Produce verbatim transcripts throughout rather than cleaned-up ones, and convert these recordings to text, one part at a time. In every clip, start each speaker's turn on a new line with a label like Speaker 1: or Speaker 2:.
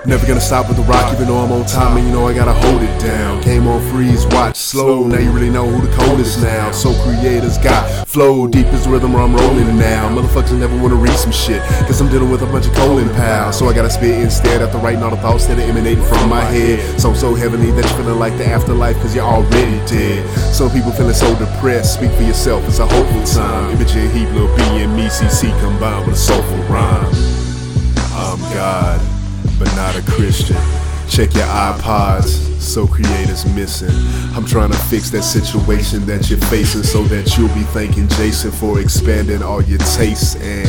Speaker 1: Never gonna stop with the rock, even though I'm on time, and you know I gotta hold it down. Came on freeze, watch slow, now you really know who the coldest now. So creators got flow, deep as rhythm where I'm rolling now. Motherfuckers never wanna read some shit, cause I'm dealing with a bunch of colon pals. So I gotta spit instead after writing all the thoughts that are emanating from my head. So, so heavenly that you're feeling like the afterlife, cause you're already dead. Some people feeling so depressed, speak for yourself, it's a hopeful time. Imogen Heap, Lil B, and me, C C combined with a soulful rhyme. I'm God, but not a Christian. Check your iPods, so creators missing. I'm trying to fix that situation that you're facing, so that you'll be thanking Jason for expanding all your tastes. And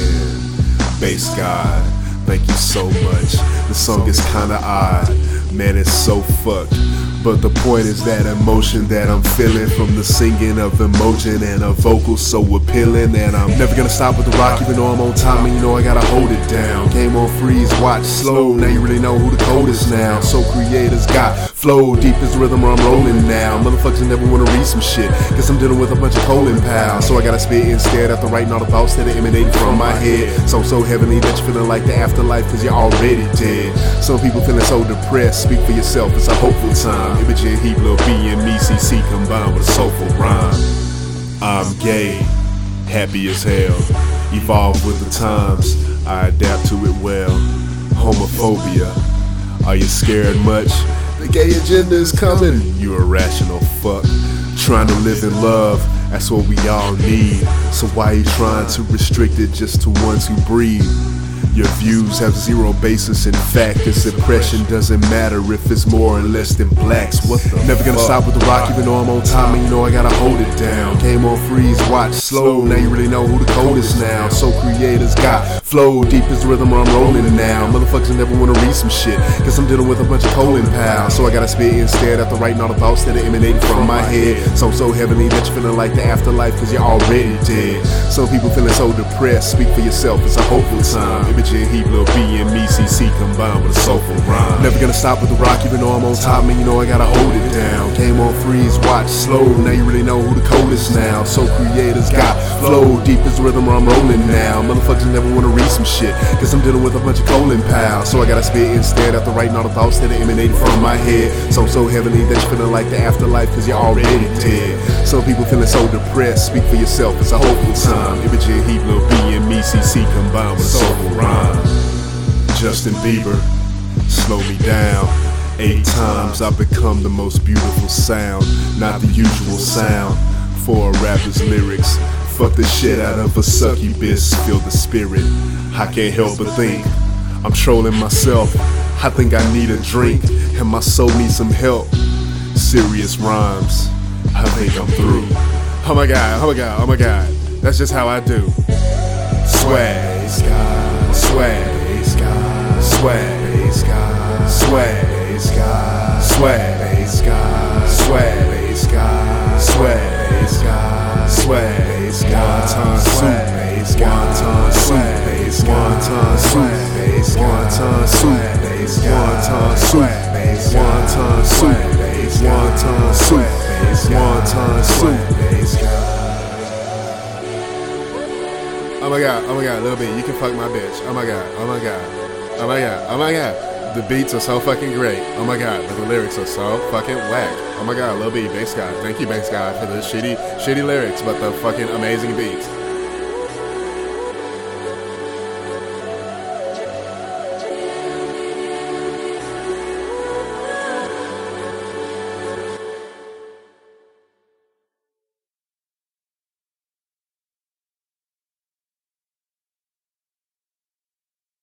Speaker 1: Bass God, thank you so much. The song is kinda odd, man, it's so fucked. But the point is that emotion that I'm feeling from the singing of Imogen, and a vocal so appealing. And I'm never gonna stop with the rock, even though I'm on time, and you know I gotta hold it down. Game on freeze, watch slow, now you really know who the coldest now. So creators got flow, deep as rhythm where I'm rolling now. Motherfuckers never wanna read some shit, cause I'm dealing with a bunch of colon pals. So I gotta spit instead after writing all the thoughts that are emanating from my head. So, so heavenly that you're feeling like the afterlife, cause you're already dead. Some people feeling so depressed, speak for yourself, it's a hopeful time. Imogen Heap, Lil B, and me, C C combined with a soulful rhyme. I'm gay, happy as hell, evolve with the times, I adapt to it well. Homophobia, are you scared much? The gay agenda is coming, you irrational fuck. Trying to live in love, that's what we all need. So why you trying to restrict it just to ones who breathe? Your views have zero basis in fact. This impression doesn't matter if it's more or less than blacks. What the Never gonna fuck? Stop with the rock, even though I'm on time, and you know I gotta hold it down. Game on freeze, watch slow, now you really know who the coldest now. So creators got flow, deep as rhythm where I'm rolling now. Motherfuckers never wanna read some shit, cause I'm dealing with a bunch of colon pals. So I gotta spit instead after writing all the thoughts that are emanating from my head. So, so heavenly that you're feeling like the afterlife, cause you're already dead. Some people feeling so depressed, speak for yourself, it's a hopeful time. Imogen Heap, Lil B, and me, C C combined with a soulful rhyme. Never gonna stop with the rock, even though I'm on top, and you know I gotta hold it down. Game on freeze, watch slow, now you really know who the coldest now. So creators got flow, deep as rhythm where I'm rolling now. Motherfuckers never wanna read some shit, cause I'm dealing with a bunch of colon pals. So I gotta spit instead after writing all the thoughts that are emanating from my head. So, so heavenly that you're feeling like the afterlife, cause you're already dead. Some people feeling so depressed, speak for yourself, it's a hopeful time. Imogen Heap, Lil B, and me, C C combined with a soulful rhyme. Justin Bieber, slow me down. Eight times I've become the most beautiful sound, not the usual sound for a rapper's lyrics. Fuck the shit out of a succubus, feel the spirit. I can't help but think I'm trolling myself. I think I need a drink, and my soul needs some help. Serious rhymes, I think I'm through. Oh my god, oh my god, oh my god, that's just how I do. Swag, swag, swag. Swag, swag, swag, swag, swag, swag, swag, swag, wonton soup, wonton soup, wonton soup, wonton soup, wonton soup, wonton soup, wonton soup, wonton soup. Oh my god, oh my god, Lil B, you can fuck my bitch. Oh my god, oh my god, oh my god, oh my god. The beats are so fucking great. Oh my god, but the lyrics are so fucking whack. Oh my god, Lil B, Bass God. Thank you, Bass God, for the shitty, shitty lyrics, but the fucking amazing beats.